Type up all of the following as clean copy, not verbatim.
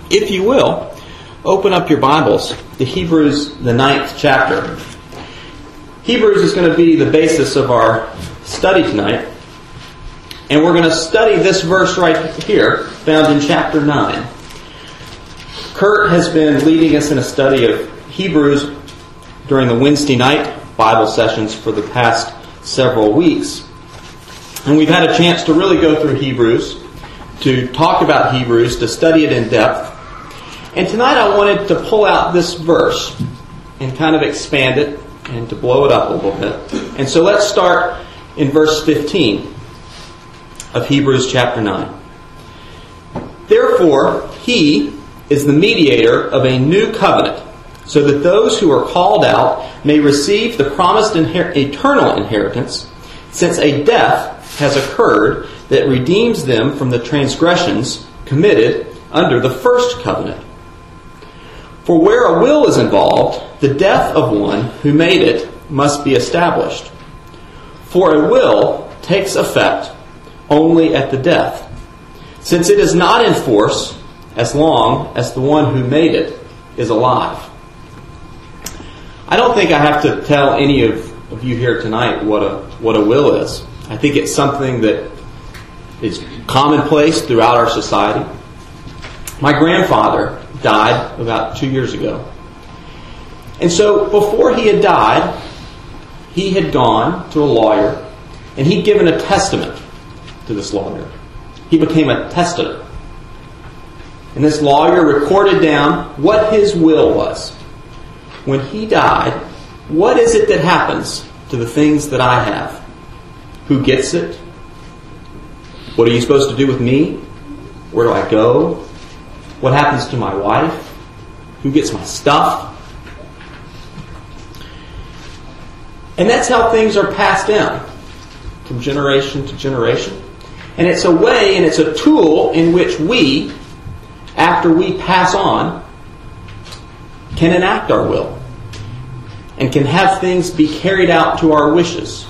If you will, open up your Bibles to Hebrews, the 9th chapter. Hebrews is going to be the basis of our study tonight. And we're going to study this verse right here, found in chapter 9. Kurt has been leading us in a study of Hebrews during the Wednesday night Bible sessions for the past several weeks. And we've had a chance to really go through Hebrews, to talk about Hebrews, to study it in depth. And tonight I wanted to pull out this verse and kind of expand it and to blow it up a little bit. And so let's start in verse 15 of Hebrews chapter 9. Therefore, he is the mediator of a new covenant, so that those who are called out may receive the promised eternal inheritance, since a death has occurred that redeems them from the transgressions committed under the first covenant. For where a will is involved, the death of one who made it must be established. For a will takes effect only at the death, since it is not in force as long as the one who made it is alive. I don't think I have to tell any of you here tonight what a will is. I think it's something that is commonplace throughout our society. My grandfather died about 2 years ago. And so before he had died, he had gone to a lawyer and he'd given a testament to this lawyer. He became a testator. And this lawyer recorded down what his will was. When he died, what is it that happens to the things that I have? Who gets it? What are you supposed to do with me? Where do I go? What happens to my wife? Who gets my stuff? And that's how things are passed down from generation to generation. And it's a way and it's a tool in which we, after we pass on, can enact our will and can have things be carried out to our wishes.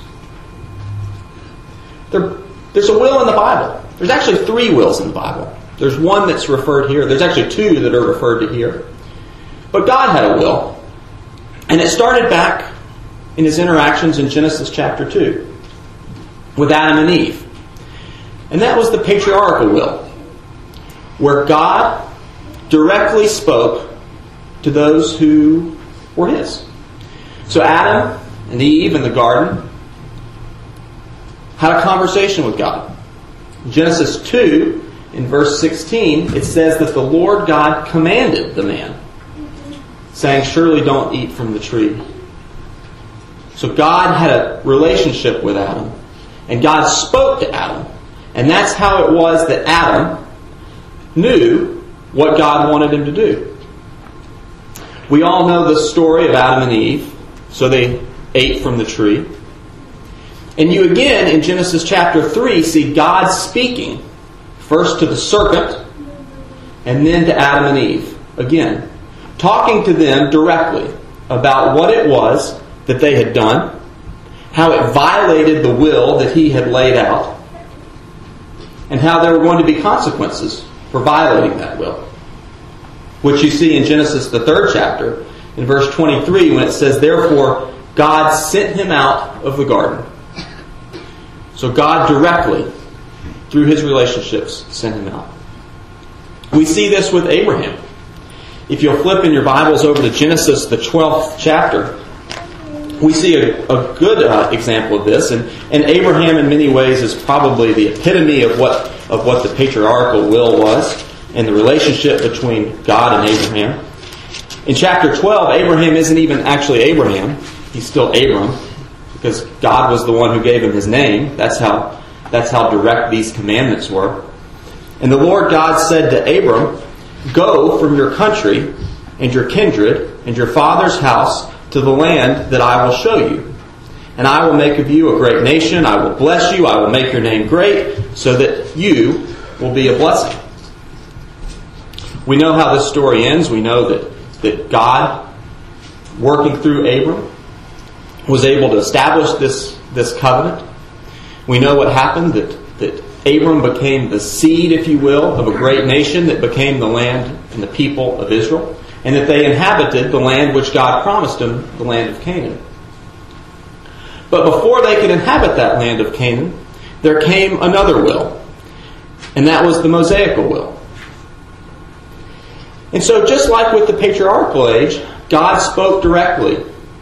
There's a will in the Bible. There's actually 3 wills in the Bible. There's one that's referred here. There's actually 2 that are referred to here. But God had a will. And it started back in His interactions in Genesis chapter 2 with Adam and Eve. And that was the patriarchal will, where God directly spoke to those who were His. So Adam and Eve in the garden had a conversation with God. In Genesis 2, in verse 16, it says that the Lord God commanded the man, saying, "Surely don't eat from the tree." So God had a relationship with Adam, and God spoke to Adam. And that's how it was that Adam knew what God wanted him to do. We all know the story of Adam and Eve. So they ate from the tree. And you again, in Genesis chapter 3, see God speaking first to the serpent and then to Adam and Eve. Again, talking to them directly about what it was that they had done, how it violated the will that He had laid out, and how there were going to be consequences for violating that will. Which you see in Genesis, the 3rd chapter, in verse 23, when it says, "Therefore God sent him out of the garden." So God directly, through His relationships, sent him out. We see this with Abraham. If you'll flip in your Bibles over to Genesis, the 12th chapter, we see a good example of this. And Abraham, in many ways, is probably the epitome of what the patriarchal will was and the relationship between God and Abraham. In chapter 12, Abraham isn't even actually Abraham. He's still Abram, because God was the one who gave him his name. That's how direct these commandments were. And the Lord God said to Abram, "Go from your country and your kindred and your father's house to the land that I will show you. And I will make of you a great nation. I will bless you. I will make your name great, so that you will be a blessing." We know how this story ends. We know that God, working through Abram, was able to establish this covenant. We know what happened, that Abram became the seed, if you will, of a great nation that became the land and the people of Israel, and that they inhabited the land which God promised them, the land of Canaan. But before they could inhabit that land of Canaan, there came another will, and that was the Mosaical will. And so just like with the patriarchal age, God spoke directly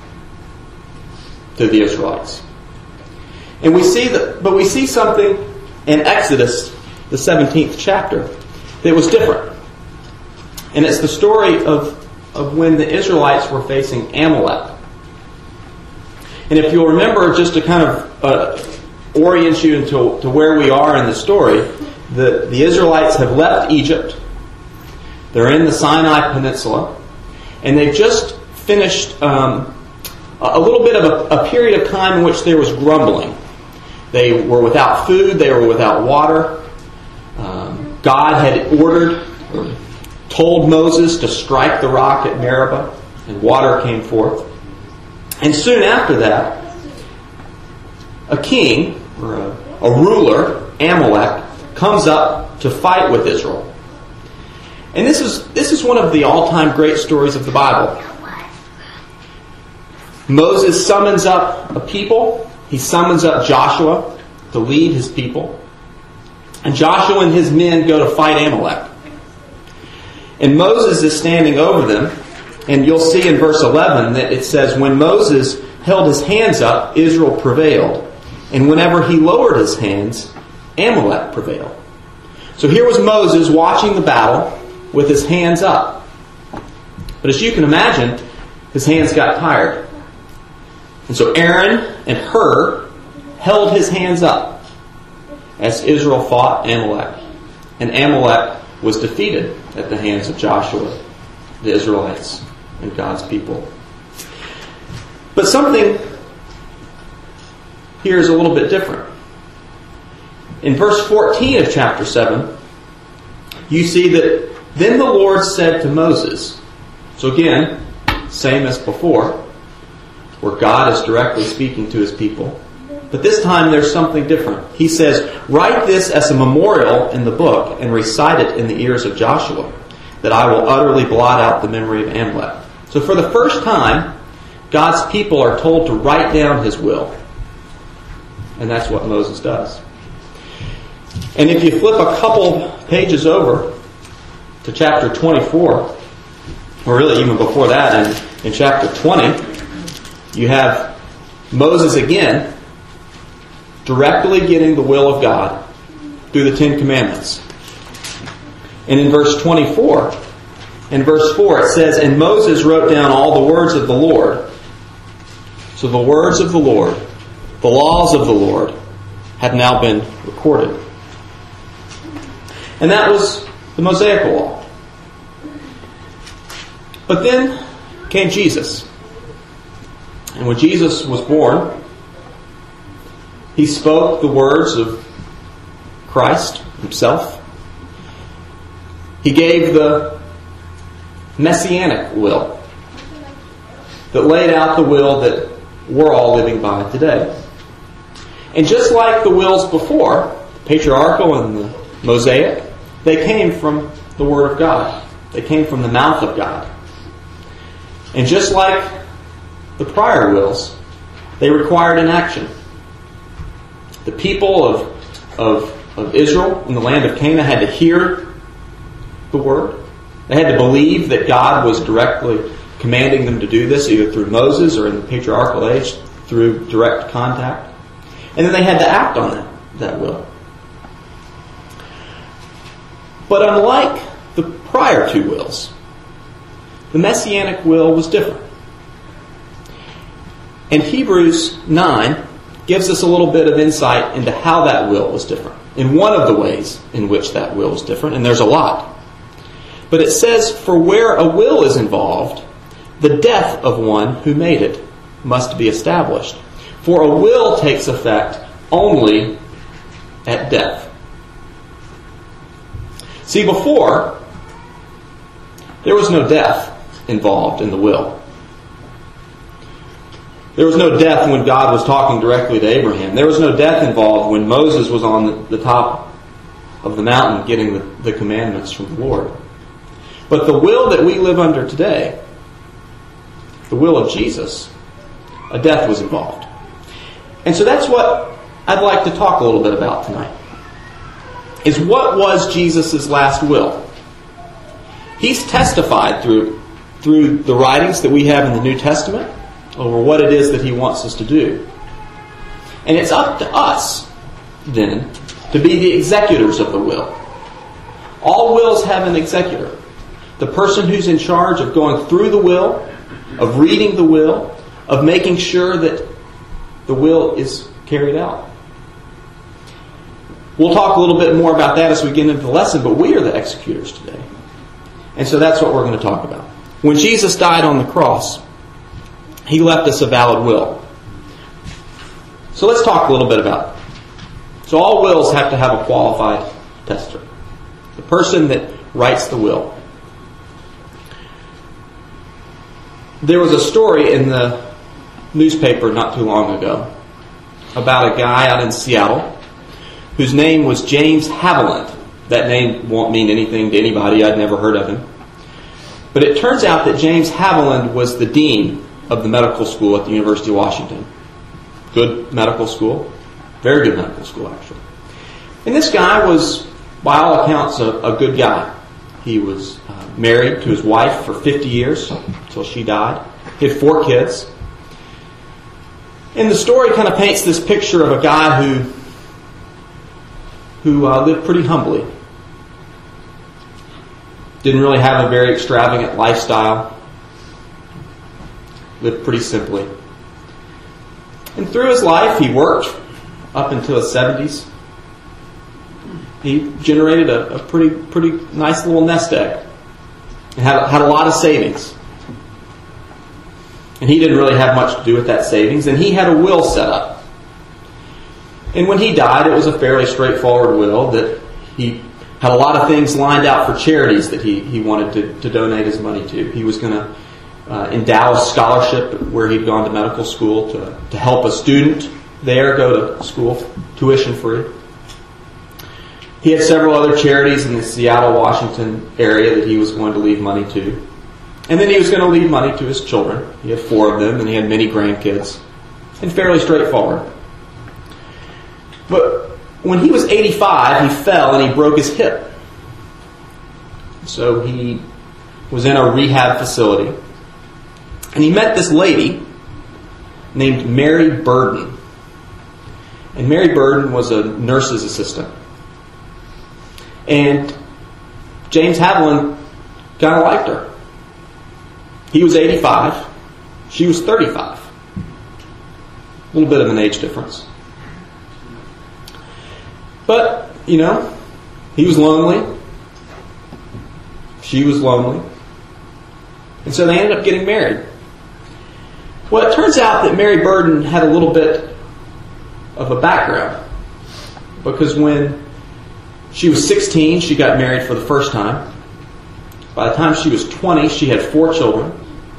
to the Israelites. And we see something in Exodus, the 17th chapter, that was different. And it's the story of when the Israelites were facing Amalek. And if you'll remember, just to kind of orient you to where we are in the story, the Israelites have left Egypt. They're in the Sinai Peninsula. And they've just finished a little bit of a period of time in which there was grumbling. They were without food. They were without water. God had told Moses to strike the rock at Meribah, and water came forth. And soon after that, a king, or a ruler, Amalek, comes up to fight with Israel. And this is one of the all-time great stories of the Bible. Moses summons up a people. He summons up Joshua to lead his people. And Joshua and his men go to fight Amalek. And Moses is standing over them. And you'll see in verse 11 that it says, when Moses held his hands up, Israel prevailed. And whenever he lowered his hands, Amalek prevailed. So here was Moses watching the battle with his hands up. But as you can imagine, his hands got tired. And so Aaron and Hur held his hands up as Israel fought Amalek. And Amalek was defeated at the hands of Joshua, the Israelites, and God's people. But something here is a little bit different. In verse 14 of chapter 7, you see that then the Lord said to Moses, so again, same as before, where God is directly speaking to his people. But this time there's something different. He says, write this as a memorial in the book and recite it in the ears of Joshua, that I will utterly blot out the memory of Amalek. So for the first time, God's people are told to write down his will. And that's what Moses does. And if you flip a couple pages over to chapter 24, or really even before that, in chapter 20, you have Moses again directly getting the will of God through the Ten Commandments. And in verse 24, in verse 4, it says, and Moses wrote down all the words of the Lord. So the words of the Lord, the laws of the Lord, have now been recorded. And that was the Mosaical law. But then came Jesus. And when Jesus was born, he spoke the words of Christ himself. He gave the messianic will that laid out the will that we're all living by today. And just like the wills before, the patriarchal and the Mosaic, they came from the Word of God. They came from the mouth of God. And just like the prior wills, they required an action. The people of Israel in the land of Canaan had to hear the Word. They had to believe that God was directly commanding them to do this, either through Moses or in the patriarchal age, through direct contact. And then they had to act on that will. But unlike the prior two wills, the Messianic will was different. And Hebrews 9 gives us a little bit of insight into how that will was different. In one of the ways in which that will is different, and there's a lot. But it says, for where a will is involved, the death of one who made it must be established. For a will takes effect only at death. See, before, there was no death involved in the will. There was no death when God was talking directly to Abraham. There was no death involved when Moses was on the top of the mountain getting the commandments from the Lord. But the will that we live under today, the will of Jesus, a death was involved. And so that's what I'd like to talk a little bit about tonight. Is what was Jesus' last will? He's testified through the writings that we have in the New Testament over what it is that he wants us to do. And it's up to us, then, to be the executors of the will. All wills have an executor. The person who's in charge of going through the will, of reading the will, of making sure that the will is carried out. We'll talk a little bit more about that as we get into the lesson, but we are the executors today. And so that's what we're going to talk about. When Jesus died on the cross, he left us a valid will. So let's talk a little bit about it. So all wills have to have a qualified tester. The person that writes the will. There was a story in the newspaper not too long ago about a guy out in Seattle whose name was James Haviland. That name won't mean anything to anybody. I'd never heard of him. But it turns out that James Haviland was the dean of the medical school at the University of Washington. Good medical school. Very good medical school, actually. And this guy was, by all accounts, a good guy. He was married to his wife for 50 years until she died. He had 4 kids. And the story kind of paints this picture of a guy who lived pretty humbly. Didn't really have a very extravagant lifestyle. Lived pretty simply. And through his life, he worked up until his 70s. He generated a pretty nice little nest egg. And had a lot of savings. And he didn't really have much to do with that savings. And he had a will set up. And when he died, it was a fairly straightforward will that he had a lot of things lined out for charities that he wanted to donate his money to. He was going to endow a scholarship where he'd gone to medical school to help a student there go to school tuition free. He had several other charities in the Seattle, Washington area that he was going to leave money to. And then he was going to leave money to his children. He had 4 of them, and he had many grandkids. And fairly straightforward. But when he was 85, he fell and he broke his hip. So he was in a rehab facility. And he met this lady named Mary Burden. And Mary Burden was a nurse's assistant. And James Haviland kind of liked her. He was 85. She was 35. A little bit of an age difference. But, he was lonely. She was lonely. And so they ended up getting married. Well, it turns out that Mary Burden had a little bit of a background. Because when she was 16, she got married for the first time. By the time she was 20, she had 4 children.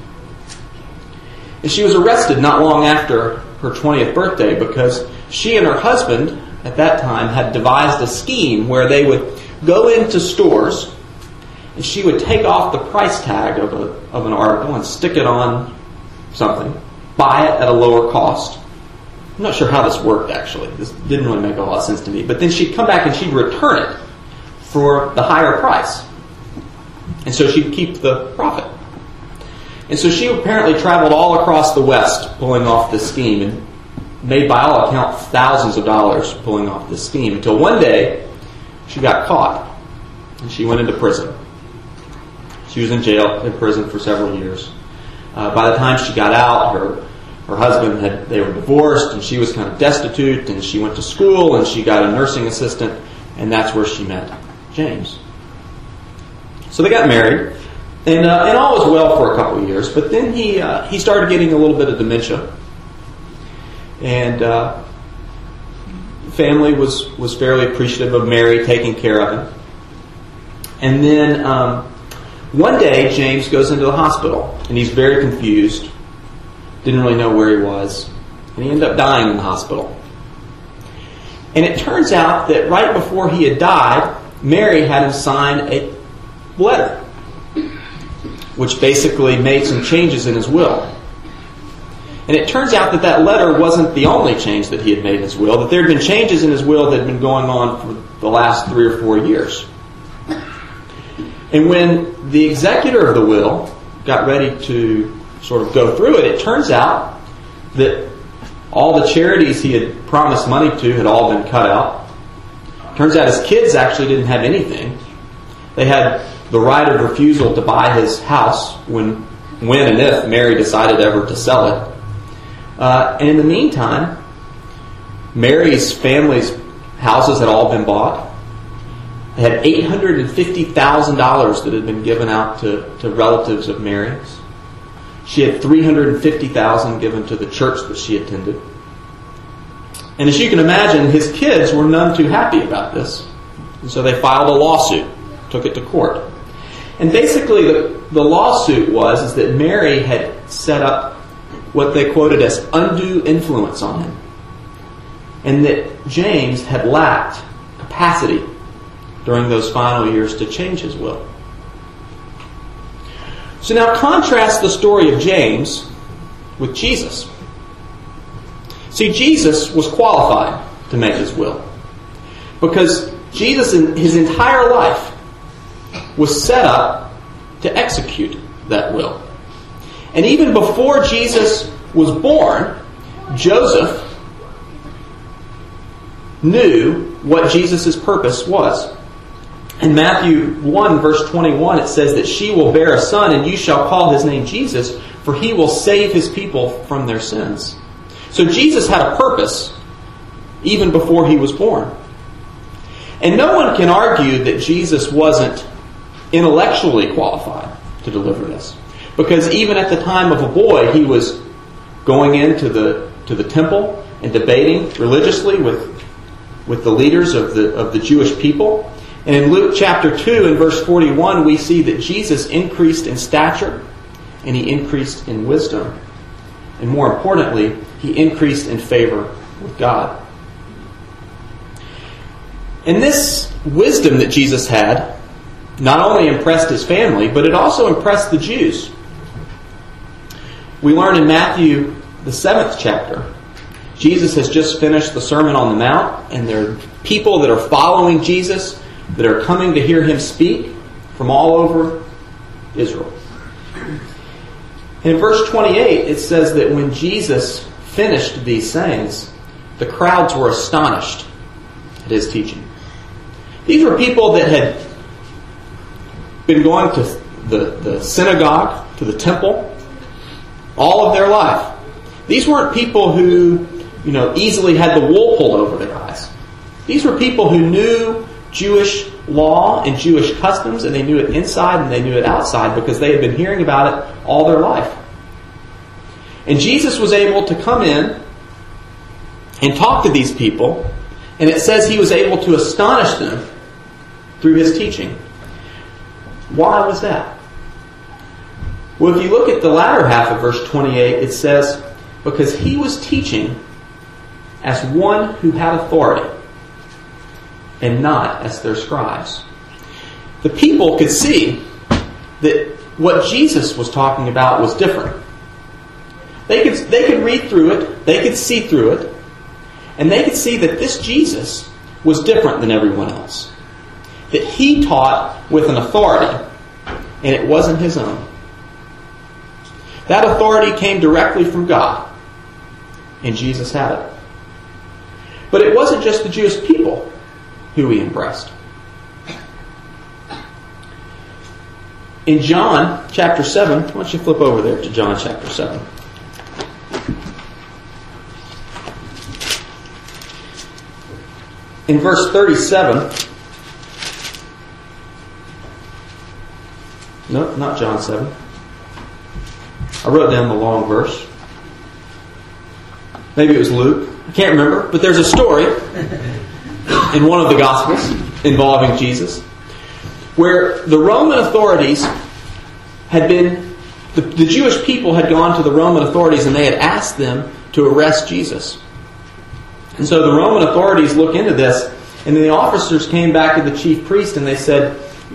And she was arrested not long after her 20th birthday because she and her husband at that time had devised a scheme where they would go into stores and she would take off the price tag of an article and stick it on something, buy it at a lower cost. I'm not sure how this worked, actually. This didn't really make a lot of sense to me. But then she'd come back and she'd return it for the higher price. And so she'd keep the profit. And so she apparently traveled all across the West pulling off this scheme and made, by all accounts, thousands of dollars pulling off this scheme until one day she got caught and she went into prison. She was in prison for several years. By the time she got out, her husband they were divorced and she was kind of destitute, and she went to school and she got a nursing assistant, and that's where she met James. So they got married, and all was well for a couple of years, but then he started getting a little bit of dementia. And family was fairly appreciative of Mary taking care of him. And then one day, James goes into the hospital, and he's very confused. Didn't really know where he was. And he ended up dying in the hospital. And it turns out that right before he had died, Mary had him sign a letter, which basically made some changes in his will. And it turns out that that letter wasn't the only change that he had made in his will, that there had been changes in his will that had been going on for the last 3 or 4 years. And when the executor of the will got ready to sort of go through it, it turns out that all the charities he had promised money to had all been cut out. Turns out his kids actually didn't have anything. They had the right of refusal to buy his house when and if Mary decided ever to sell it. And in the meantime, Mary's family's houses had all been bought. They had $850,000 that had been given out to relatives of Mary's. She had $350,000 given to the church that she attended. And as you can imagine, his kids were none too happy about this. And so they filed a lawsuit, took it to court. And basically the lawsuit was that Mary had set up what they quoted as undue influence on him. And that James had lacked capacity during those final years to change his will. So now contrast the story of James with Jesus. See, Jesus was qualified to make his will, because Jesus in his entire life was set up to execute that will. And even before Jesus was born, Joseph knew what Jesus' purpose was. In Matthew 1, verse 21, it says that she will bear a son, and you shall call his name Jesus, for he will save his people from their sins. So Jesus had a purpose even before he was born. And no one can argue that Jesus wasn't intellectually qualified to deliver this. Because even at the time of a boy, he was going into the temple and debating religiously with the leaders of the Jewish people. And in Luke chapter 2 and verse 41, we see that Jesus increased in stature and he increased in wisdom. And more importantly, he increased in favor with God. And this wisdom that Jesus had not only impressed his family, but it also impressed the Jews. We learn in Matthew, the 7th chapter, Jesus has just finished the Sermon on the Mount, and there are people that are following Jesus that are coming to hear him speak from all over Israel. And in verse 28, it says that when Jesus finished these sayings, the crowds were astonished at his teaching. These were people that had been going to the synagogue, to the temple, all of their life. These weren't people who, easily had the wool pulled over their eyes. These were people who knew Jewish law and Jewish customs, and they knew it inside and they knew it outside because they had been hearing about it all their life. And Jesus was able to come in and talk to these people, and it says he was able to astonish them through his teaching. Why was that? Well, if you look at the latter half of verse 28, it says, because he was teaching as one who had authority, and not as their scribes. The people could see that what Jesus was talking about was different. They could read through it, they could see through it, and they could see that this Jesus was different than everyone else. That he taught with an authority, and it wasn't his own. That authority came directly from God, and Jesus had it. But it wasn't just the Jewish people who he impressed. In John chapter 7, why don't you flip over there to John chapter 7. In verse 37, no, not John 7. I wrote down the long verse. Maybe it was Luke. I can't remember. But there's a story in one of the Gospels involving Jesus where the Roman authorities had been, the Jewish people had gone to the Roman authorities and they had asked them to arrest Jesus. And so the Roman authorities look into this, and then the officers came back to the chief priest and they said,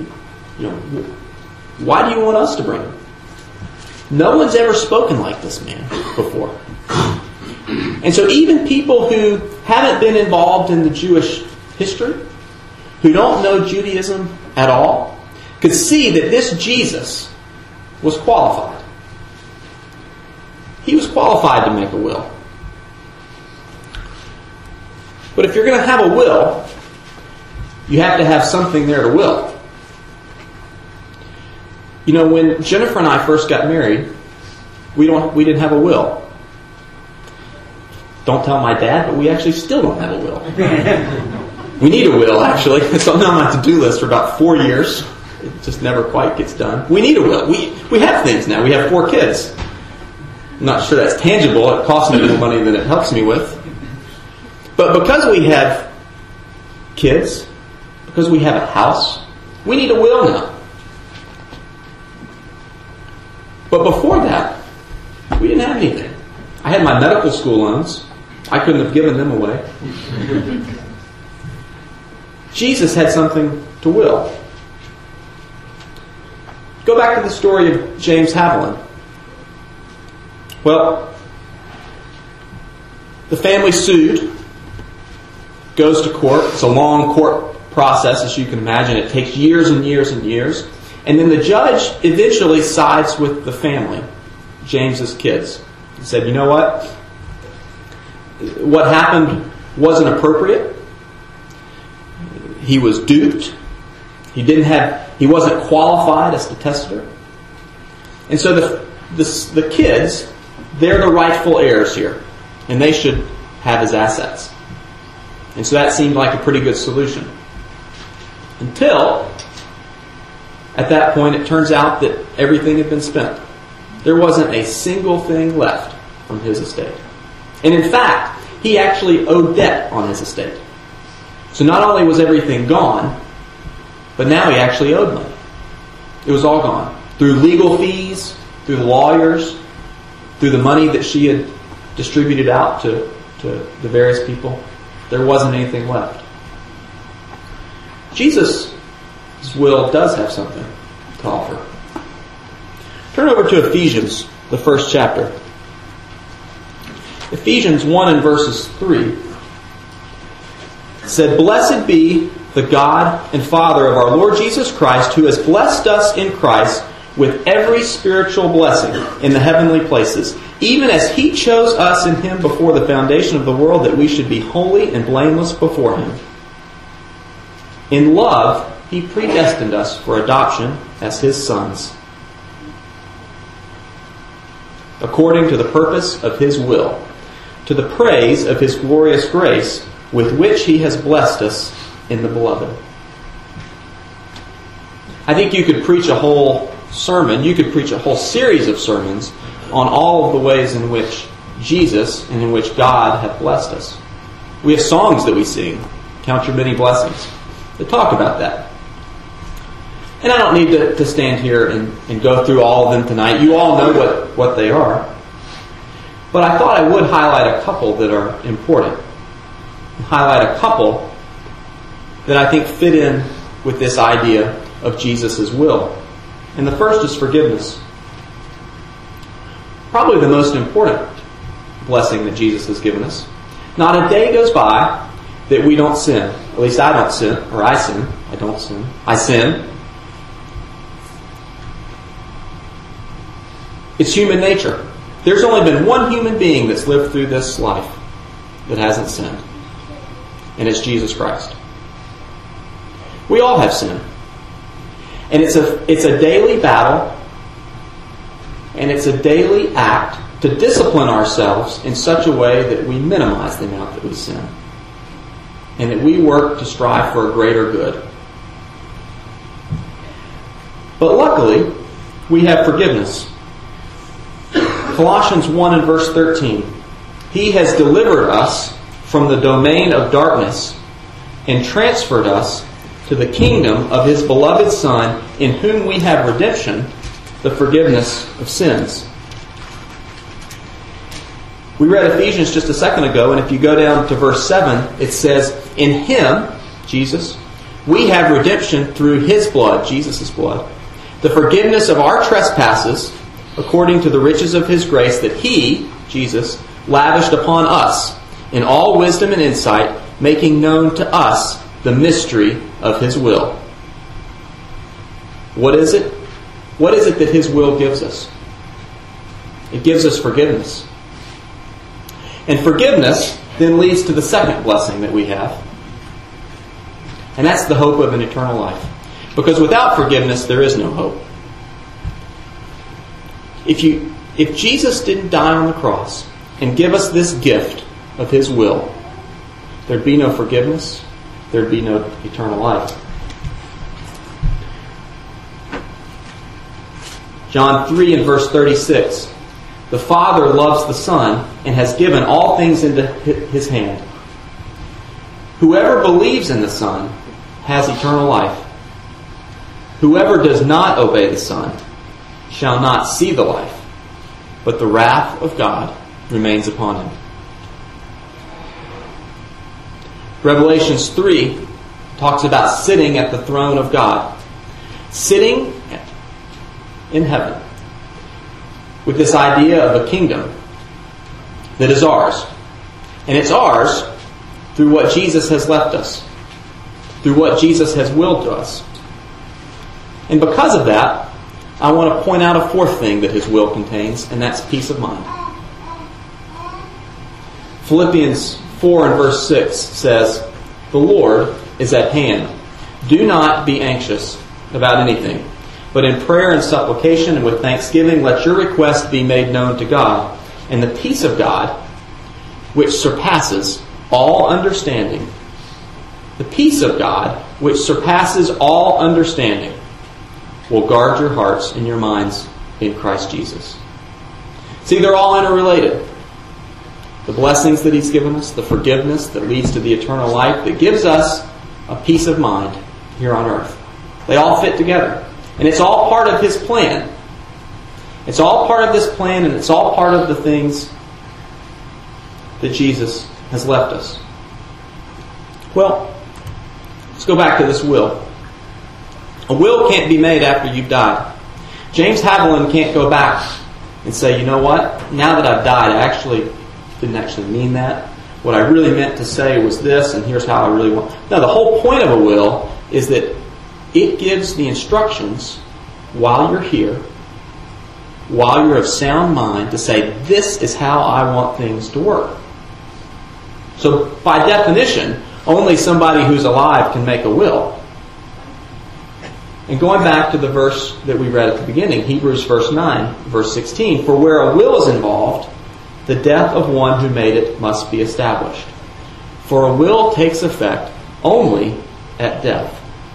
why do you want us to bring him? No one's ever spoken like this man before. And so even people who haven't been involved in the Jewish history, who don't know Judaism at all, could see that this Jesus was qualified. He was qualified to make a will. But if you're going to have a will, you have to have something there to will. When Jennifer and I first got married, we didn't have a will. Don't tell my dad, but we actually still don't have a will. We need a will, actually. It's something on my to-do list for about 4 years. It just never quite gets done. We need a will. We have things now. We have 4 kids. I'm not sure that's tangible. It costs me more money than it helps me with. But because we have kids, because we have a house, we need a will now. But before that, we didn't have anything. I had my medical school loans. I couldn't have given them away. Jesus had something to will. Go back to the story of James Haviland. Well, the family sued, goes to court. It's a long court process, as you can imagine. It takes years and years and years. And then the judge eventually sides with the family, James's kids. He said, you know what? What happened wasn't appropriate. He was duped. He wasn't qualified as the testator. And so the kids, they're the rightful heirs here. And they should have his assets. And so that seemed like a pretty good solution. Until, at that point, it turns out that everything had been spent. There wasn't a single thing left from his estate. And in fact, he actually owed debt on his estate. So not only was everything gone, but now he actually owed money. It was all gone. Through legal fees, through the lawyers, through the money that she had distributed out to the various people, there wasn't anything left. Jesus' will does have something to offer. Turn over to Ephesians, the first chapter. Ephesians 1 and verses 3 said, "Blessed be the God and Father of our Lord Jesus Christ, who has blessed us in Christ with every spiritual blessing in the heavenly places, even as He chose us in Him before the foundation of the world, that we should be holy and blameless before Him. In love, He predestined us for adoption as His sons, according to the purpose of His will, to the praise of His glorious grace, with which He has blessed us in the Beloved." I think you could preach a whole sermon, you could preach a whole series of sermons on all of the ways in which Jesus and in which God have blessed us. We have songs that we sing, "Count Your Many Blessings," that talk about that. And I don't need to stand here and go through all of them tonight. You all know what they are. But I thought I would highlight a couple that are important. Highlight a couple that I think fit in with this idea of Jesus' will. And the first is forgiveness. Probably the most important blessing that Jesus has given us. Not a day goes by that we don't sin. At least I don't sin. Or I sin. I don't sin. I sin. It's human nature. There's only been one human being that's lived through this life that hasn't sinned. And it's Jesus Christ. We all have sin. And it's a daily battle, and it's a daily act to discipline ourselves in such a way that we minimize the amount that we sin, and that we work to strive for a greater good. But luckily, we have forgiveness. Colossians 1 and verse 13. "He has delivered us from the domain of darkness and transferred us to the kingdom of His beloved Son, in whom we have redemption, the forgiveness of sins." We read Ephesians just a second ago, and if you go down to verse 7, it says, "In Him," Jesus, "we have redemption through His blood," Jesus' blood, "the forgiveness of our trespasses, according to the riches of His grace that He," Jesus, "lavished upon us in all wisdom and insight, making known to us the mystery of His will." What is it? What is it that His will gives us? It gives us forgiveness. And forgiveness then leads to the second blessing that we have. And that's the hope of an eternal life. Because without forgiveness, there is no hope. If Jesus didn't die on the cross and give us this gift of His will, there'd be no forgiveness, there'd be no eternal life. John 3 and verse 36. "The Father loves the Son and has given all things into His hand. Whoever believes in the Son has eternal life. Whoever does not obey the Son shall not see the life, but the wrath of God remains upon him." Revelations 3 talks about sitting at the throne of God. Sitting in heaven with this idea of a kingdom that is ours. And it's ours through what Jesus has left us, through what Jesus has willed to us. And because of that, I want to point out a fourth thing that His will contains, and that's peace of mind. Philippians 4 and verse 6 says, "The Lord is at hand. Do not be anxious about anything, but in prayer and supplication and with thanksgiving, let your requests be made known to God. And the peace of God, which surpasses all understanding," the peace of God, which surpasses all understanding, "will guard your hearts and your minds in Christ Jesus." See, they're all interrelated. The blessings that He's given us, the forgiveness that leads to the eternal life, that gives us a peace of mind here on earth. They all fit together. And it's all part of His plan. It's all part of this plan, and it's all part of the things that Jesus has left us. Well, let's go back to this will. A will can't be made after you've died. James Haviland can't go back and say, "You know what? Now that I've died, I didn't actually mean that. What I really meant to say was this, and here's how I really want." No, the whole point of a will is that it gives the instructions while you're here, while you're of sound mind, to say, "This is how I want things to work." So, by definition, only somebody who's alive can make a will. And going back to the verse that we read at the beginning, Hebrews verse 9, verse 16, "For where a will is involved, the death of one who made it must be established. For a will takes effect only at death."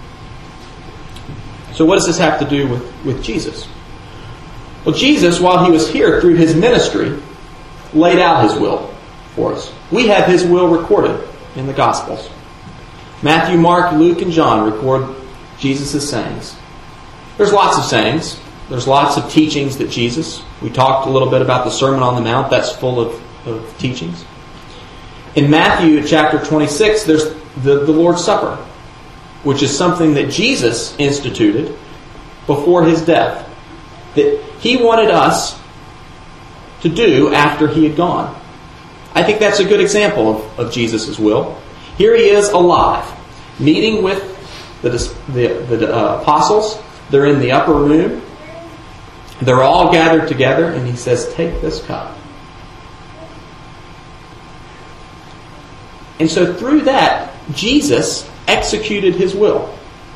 So what does this have to do with Jesus? Well, Jesus, while He was here through His ministry, laid out His will for us. We have His will recorded in the Gospels. Matthew, Mark, Luke, and John record Jesus' sayings. There's lots of sayings. There's lots of teachings that Jesus. We talked a little bit about the Sermon on the Mount. That's full of teachings. In Matthew chapter 26, there's the Lord's Supper, which is something that Jesus instituted before His death, that He wanted us to do after He had gone. I think that's a good example of Jesus' will. Here He is alive, meeting with the apostles. They're in the upper room. They're all gathered together, and He says, "Take this cup." And so through that, Jesus executed His will.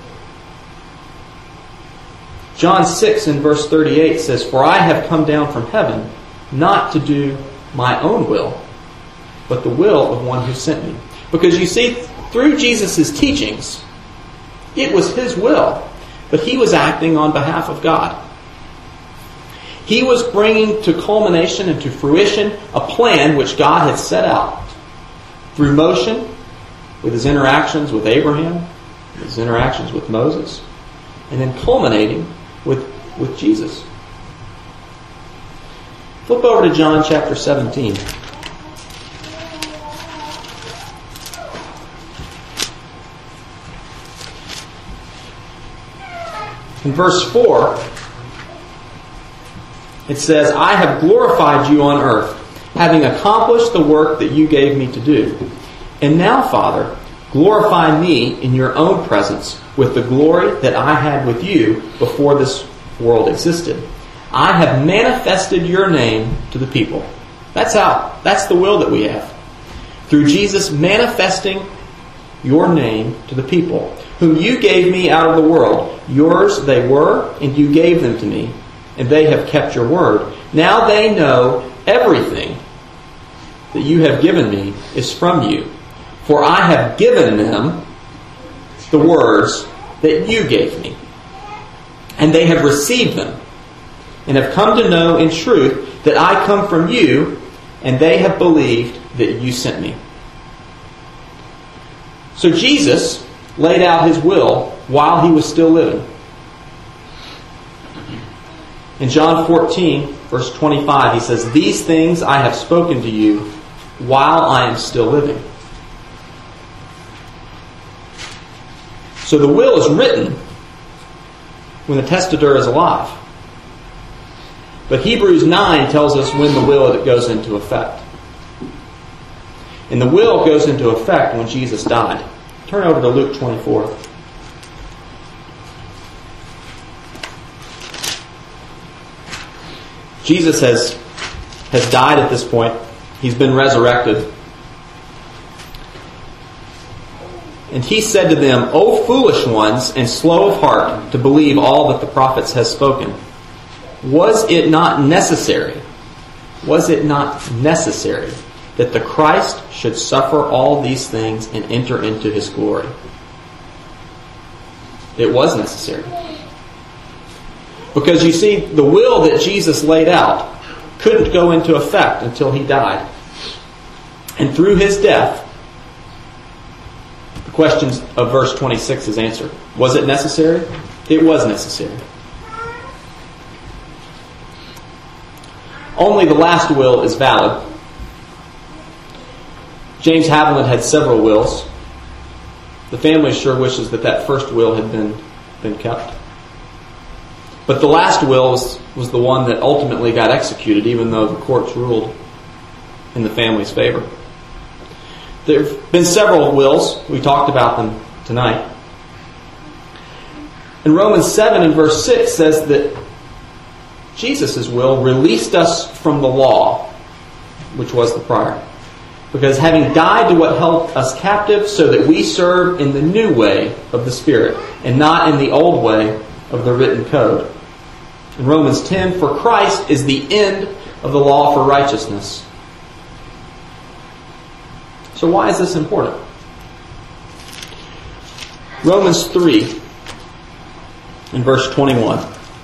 John 6 in verse 38 says, "For I have come down from heaven not to do my own will, but the will of one who sent me." Because you see, through Jesus' teachings, it was His will, but He was acting on behalf of God. He was bringing to culmination and to fruition a plan which God had set out through motion, with His interactions with Abraham, His interactions with Moses, and then culminating with Jesus. Flip over to John chapter 17. In verse 4, it says, I have glorified you on earth, having accomplished the work that you gave me to do. And now, Father, glorify me in your own presence with the glory that I had with you before this world existed. I have manifested your name to the people. That's the will that we have. Through Jesus manifesting your name to the people, whom you gave me out of the world. Yours they were, and you gave them to me, and they have kept your word. Now they know everything that you have given me is from you. For I have given them the words that you gave me. And they have received them, and have come to know in truth that I come from you, and they have believed that you sent me. So Jesus laid out his will while he was still living. In John 14, verse 25, he says, These things I have spoken to you while I am still living. So the will is written when the testator is alive. But Hebrews 9 tells us when the will goes into effect. And the will goes into effect when Jesus died. Turn over to Luke 24. Jesus has died at this point. He's been resurrected. And he said to them, O foolish ones and slow of heart to believe all that the prophets have spoken. Was it not necessary that the Christ should suffer all these things and enter into his glory? It was necessary. Because you see, the will that Jesus laid out couldn't go into effect until he died. And through his death, the question of verse 26 is answered. Was it necessary? It was necessary. Only the last will is valid. James Haviland had several wills. The family sure wishes that first will had been kept. But the last will was the one that ultimately got executed, even though the courts ruled in the family's favor. There have been several wills. We talked about them tonight. And Romans 7 and verse 6 says that Jesus' will released us from the law, which was the prior. Because having died to what held us captive, so that we serve in the new way of the Spirit, and not in the old way of the written code. In Romans 10, for Christ is the end of the law for righteousness. So why is this important? Romans 3 in verse 21.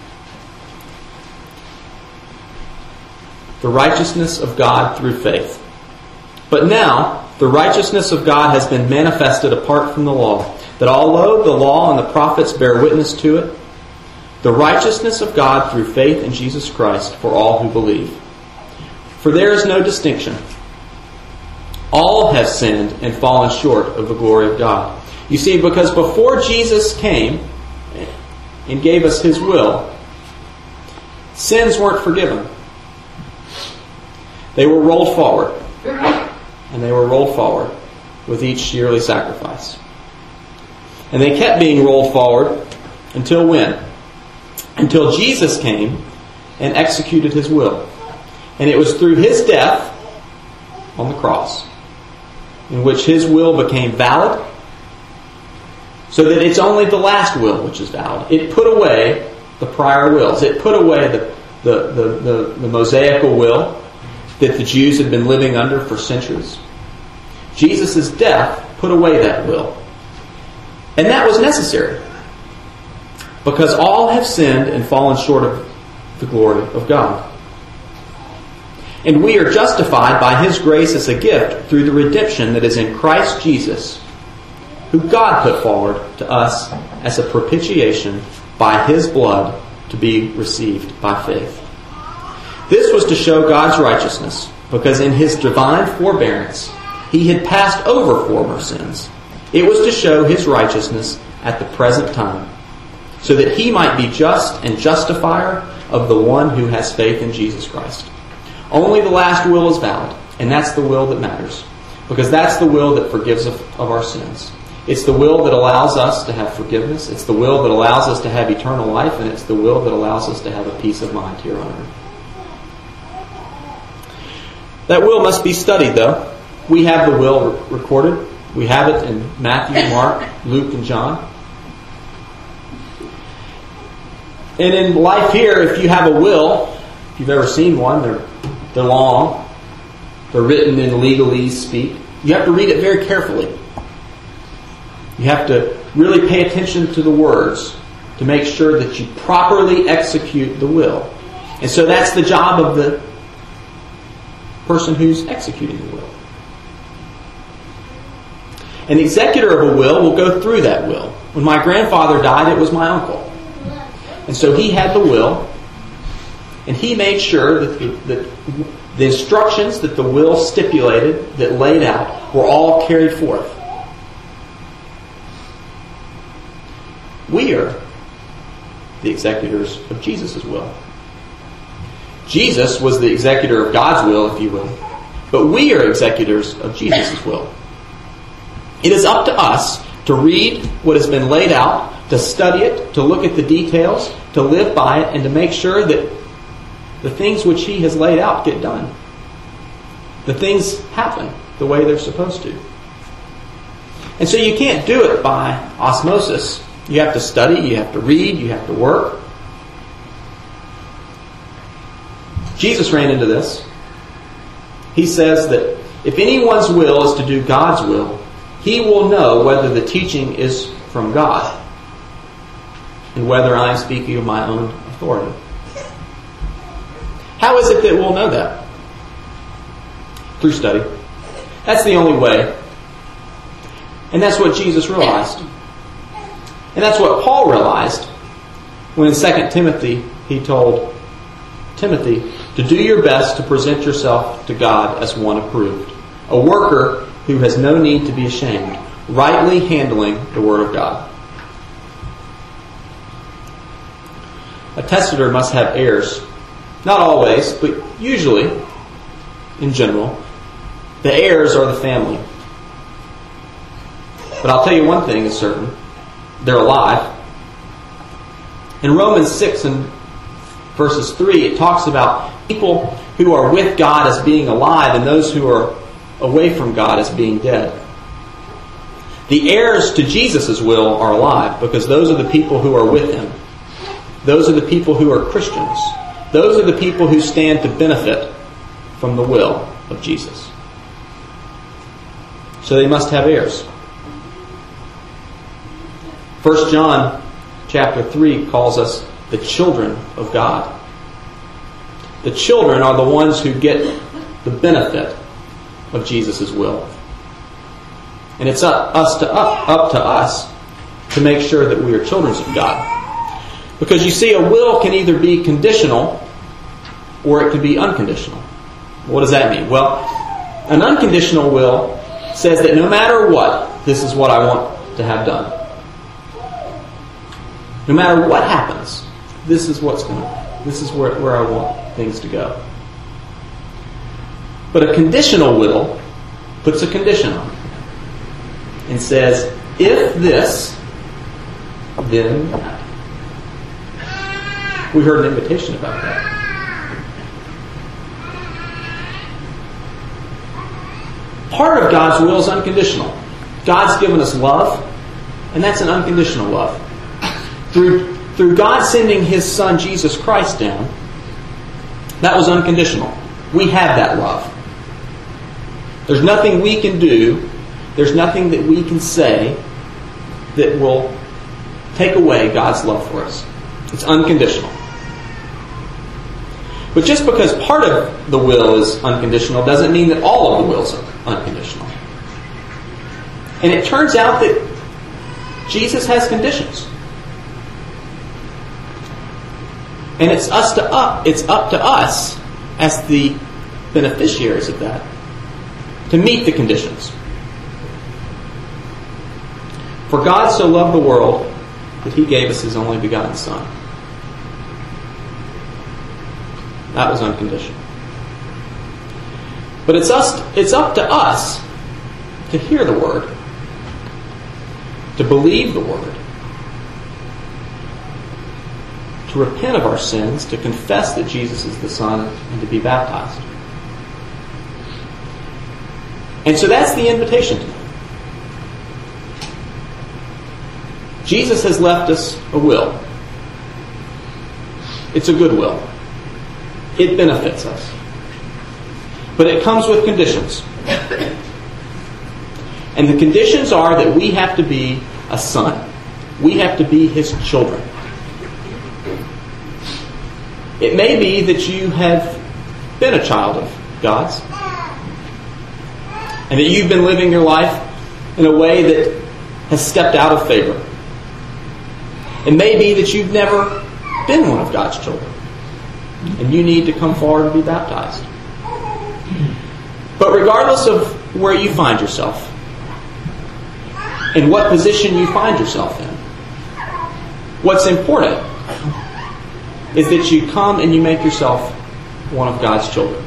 The righteousness of God through faith. But now, the righteousness of God has been manifested apart from the law, that although the law and the prophets bear witness to it, the righteousness of God through faith in Jesus Christ for all who believe. For there is no distinction. All have sinned and fallen short of the glory of God. You see, because before Jesus came and gave us his will, sins weren't forgiven. They were rolled forward. And they were rolled forward with each yearly sacrifice. And they kept being rolled forward until when? Until Jesus came and executed his will. And it was through his death on the cross in which his will became valid, so that it's only the last will which is valid. It put away the prior wills. It put away the Mosaical will that the Jews had been living under for centuries. Jesus' death put away that will. And that was necessary, because all have sinned and fallen short of the glory of God. And we are justified by his grace as a gift through the redemption that is in Christ Jesus, who God put forward to us as a propitiation by his blood to be received by faith. This was to show God's righteousness, because in his divine forbearance he had passed over former sins. It was to show his righteousness at the present time, so that he might be just and justifier of the one who has faith in Jesus Christ. Only the last will is valid, and that's the will that matters, because that's the will that forgives of our sins. It's the will that allows us to have forgiveness. It's the will that allows us to have eternal life, and it's the will that allows us to have a peace of mind here on earth. That will must be studied, though. We have the will recorded. We have it in Matthew, Mark, Luke, and John. And in life here, if you have a will, if you've ever seen one, they're long. They're written in legalese speak. You have to read it very carefully. You have to really pay attention to the words to make sure that you properly execute the will. And so that's the job of the person who's executing the will. An executor of a will go through that will. When my grandfather died, it was my uncle. And so he had the will, and he made sure that the instructions that the will stipulated, that laid out, were all carried forth. We are the executors of Jesus' will. Jesus was the executor of God's will, if you will. But we are executors of Jesus' will. It is up to us to read what has been laid out, to study it, to look at the details, to live by it, and to make sure that the things which He has laid out get done. The things happen the way they're supposed to. And so you can't do it by osmosis. You have to study, you have to read, you have to work. Jesus ran into this. He says that if anyone's will is to do God's will, he will know whether the teaching is from God and whether I am speaking of my own authority. How is it that we'll know that? Through study. That's the only way. And that's what Jesus realized. And that's what Paul realized when in 2 Timothy he told Timothy to do your best to present yourself to God as one approved, a worker who has no need to be ashamed, rightly handling the Word of God. A testator must have heirs. Not always, but usually, in general, the heirs are the family. But I'll tell you one thing is certain. They're alive. In Romans 6 and verses 3, it talks about people who are with God as being alive and those who are away from God as being dead. The heirs to Jesus' will are alive because those are the people who are with Him. Those are the people who are Christians. Those are the people who stand to benefit from the will of Jesus. So they must have heirs. 1 John chapter 3 calls us the children of God. The children are the ones who get the benefit of Jesus' will. And it's up to us to make sure that we are children of God. Because you see, a will can either be conditional or it can be unconditional. What does that mean? Well, an unconditional will says that no matter what, this is what I want to have done. No matter what happens, this is where I want things to go. But a conditional will puts a condition on it and says, if this, then that. We heard an invitation about that. Part of God's will is unconditional. God's given us love, and that's an unconditional love. Through God sending His Son, Jesus Christ, down, that was unconditional. We have that love. There's nothing we can do, there's nothing that we can say that will take away God's love for us. It's unconditional. But just because part of the will is unconditional doesn't mean that all of the wills are unconditional. And it turns out that Jesus has conditions. And it's up to us as the beneficiaries of that to meet the conditions. For God so loved the world that He gave us His only begotten Son. That was unconditional. But it's up to us to hear the Word, to believe the Word, to repent of our sins, to confess that Jesus is the Son, and to be baptized. And so that's the invitation tonight. Jesus has left us a will. It's a good will. It benefits us. But it comes with conditions. And the conditions are that we have to be a son. We have to be His children. It may be that you have been a child of God's, and that you've been living your life in a way that has stepped out of favor. It may be that you've never been one of God's children, and you need to come forward and be baptized. But regardless of where you find yourself, in what position you find yourself in, what's important is that you come and you make yourself one of God's children.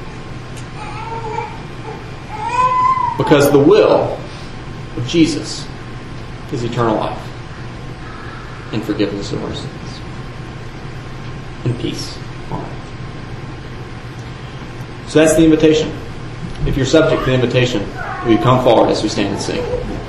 Because the will of Jesus is eternal life and forgiveness of our sins and peace on earth. So that's the invitation. If you're subject to the invitation, will you come forward as we stand and sing?